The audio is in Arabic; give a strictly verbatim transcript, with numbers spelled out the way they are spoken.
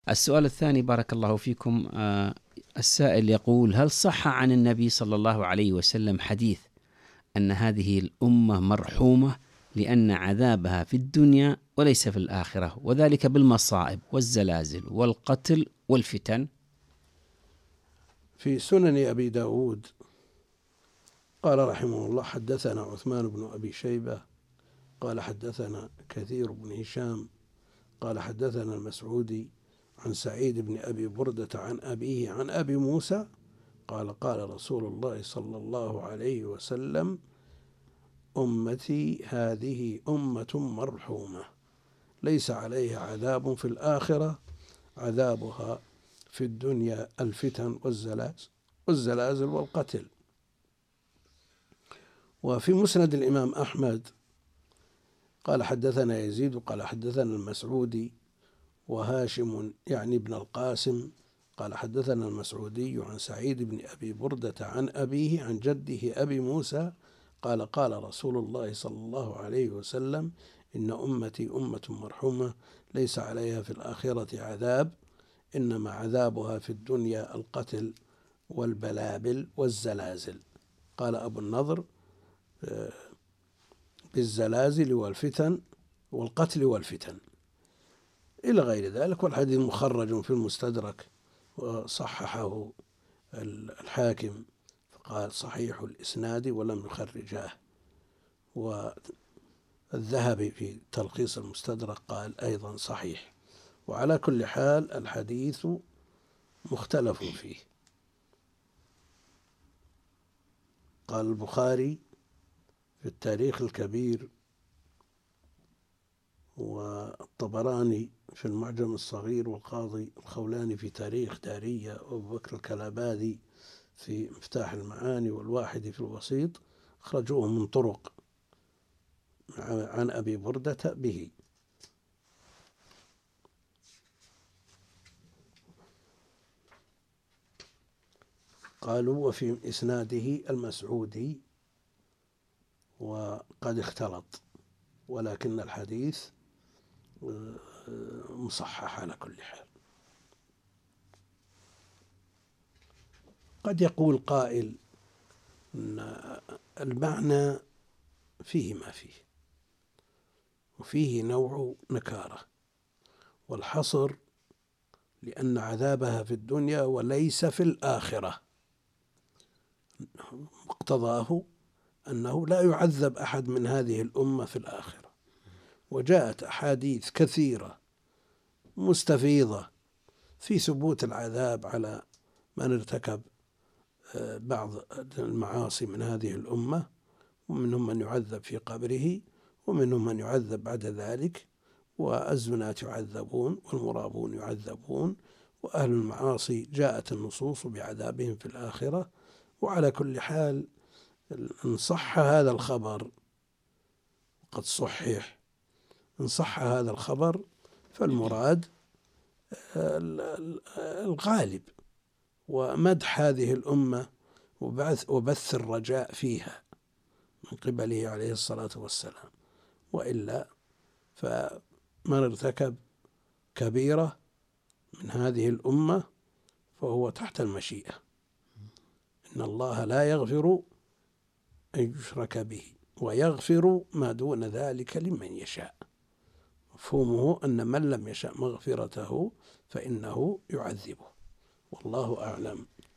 السؤال الثاني بارك الله فيكم. آه، السائل يقول: هل صح عن النبي صلى الله عليه وسلم حديث أن هذه الأمة مرحومة لأن عذابها في الدنيا وليس في الآخرة، وذلك بالمصائب والزلازل والقتل والفتن؟ في سنن أبي داود قال رحمه الله: حدثنا عثمان بن أبي شيبة قال حدثنا كثير بن هشام قال حدثنا المسعودي عن سعيد بن أبي بردة عن أبيه عن أبي موسى قال: قال رسول الله صلى الله عليه وسلم: أمتي هذه أمة مرحومة ليس عليها عذاب في الآخرة، عذابها في الدنيا الفتن والزلازل والزلازل والقتل. وفي مسند الإمام أحمد قال حدثنا يزيد قال حدثنا المسعودي وهاشم يعني ابن القاسم قال حدثنا المسعودي عن سعيد بن أبي بردة عن أبيه عن جده أبي موسى قال: قال رسول الله صلى الله عليه وسلم: إن أمتي أمة مرحومة ليس عليها في الآخرة عذاب، إنما عذابها في الدنيا القتل والبلابل والزلازل. قال أبو النضر: بالزلازل والفتن والقتل والفتن إلى غير ذلك. والحديث مخرج في المستدرك وصححه الحاكم فقال صحيح الإسناد ولم يخرجاه، والذهبي في تلخيص المستدرك قال أيضا صحيح. وعلى كل حال الحديث مختلف فيه. قال البخاري في التاريخ الكبير والطبراني في المعجم الصغير والقاضي الخولاني في تاريخ دارية وأبو بكر الكلاباذي في مفتاح المعاني والواحدي في الوسيط أخرجوه من طرق عن أبي بردة به. قالوا: وفي إسناده المسعودي وقد اختلط، ولكن الحديث مصحح على كل حال. قد يقول قائل أن المعنى فيه ما فيه، وفيه نوع نكارة والحصر، لأن عذابها في الدنيا وليس في الآخرة، مقتضاه أنه لا يعذب أحد من هذه الأمة في الآخرة. وجاءت أحاديث كثيرة مستفيضة في ثبوت العذاب على من ارتكب بعض المعاصي من هذه الأمة، ومنهم من يعذب في قبره ومنهم من يعذب بعد ذلك، والزناة يعذبون والمرابون يعذبون، وأهل المعاصي جاءت النصوص بعذابهم في الآخرة. وعلى كل حال إن صح هذا الخبر قد صحح، إن صح هذا الخبر فالمراد الغالب ومدح هذه الأمة وبث, وبث الرجاء فيها من قبله عليه الصلاة والسلام. وإلا فمن ارتكب كبيرة من هذه الأمة فهو تحت المشيئة. إن الله لا يغفر أن يشرك به ويغفر ما دون ذلك لمن يشاء. مفهومه أن من لم يشاء مغفرته فإنه يعذبه، والله أعلم.